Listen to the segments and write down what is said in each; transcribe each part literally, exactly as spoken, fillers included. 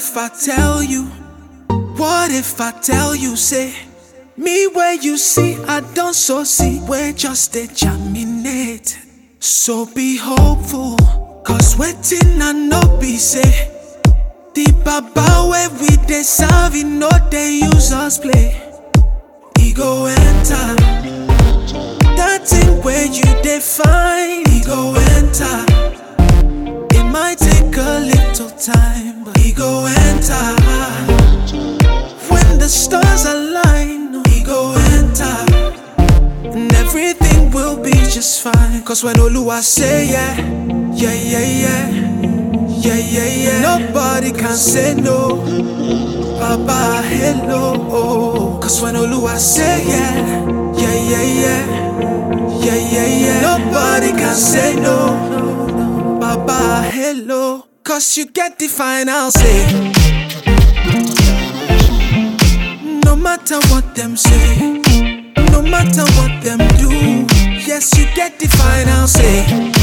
if I tell you? What if I tell you, say, me where you see, I don't so see, we're just a germinate. So be hopeful, cause waiting I no be say. The baba where we dey serve, you know they use us play. He go enter, that thing where you define. He go enter, it might take a little time, but he go enter. When the stars align, he go enter, and everything will be just fine. Cause when Oluwa say yeah, yeah, yeah, yeah, yeah, yeah, yeah, nobody can say no. Baba, hello. Cause when Oluwa say yeah, yeah, yeah, yeah, yeah, yeah, yeah, nobody can say no. Baba, hello. Cause you get the final say. No matter what them say, no matter what them do, yes, you get the final say.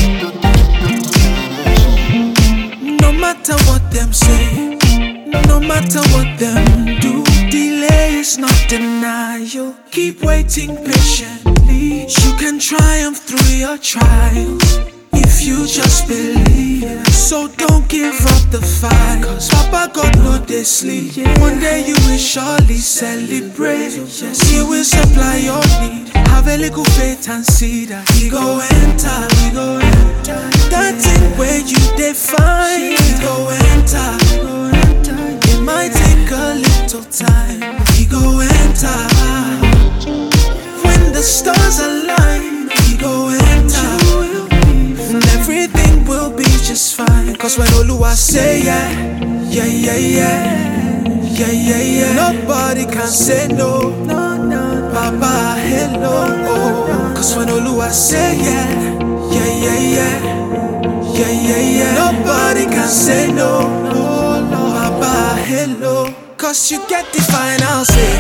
No matter what them say, no matter what them do, delay is not denial. Keep waiting patiently. You can triumph through your trials if you just believe. So don't give up the fight, cause Papa God know they sleep. One day you will surely celebrate. Yes, He will supply your need. Have a little faith and see that He go enter, He go enter. That thing where you define, He go enter. It might take a little time, He go enter. When the stars align, He go enter, and everything will be just fine. Cause when Oluwa say yeah, yeah, yeah, yeah, yeah, yeah, yeah, nobody can say no. Baba, hello. Cause when Oluwa say yeah, yeah, yeah, yeah, yeah, yeah, yeah, nobody can say no. Baba, hello. Cause you get the final say.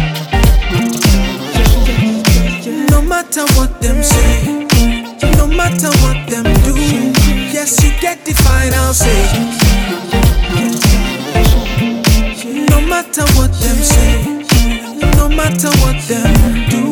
No matter what them say, no matter what them do, yes, you get the final say. No matter what them say, no matter what them do,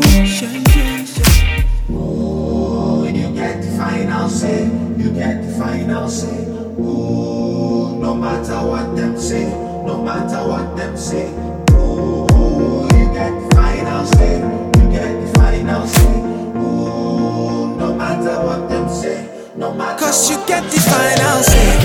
ooh, you get the final say, you get the final say. Ooh, no matter what them say, no matter what them say. Ooh, you get the final say, you get the final say. Ooh, no matter what them say, no matter. Cause you get the final say.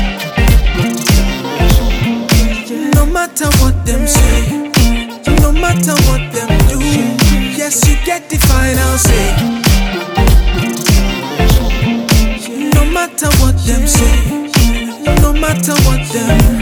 No matter what them say, no matter what them do, yes, you get the final say. No matter what them say, no matter what them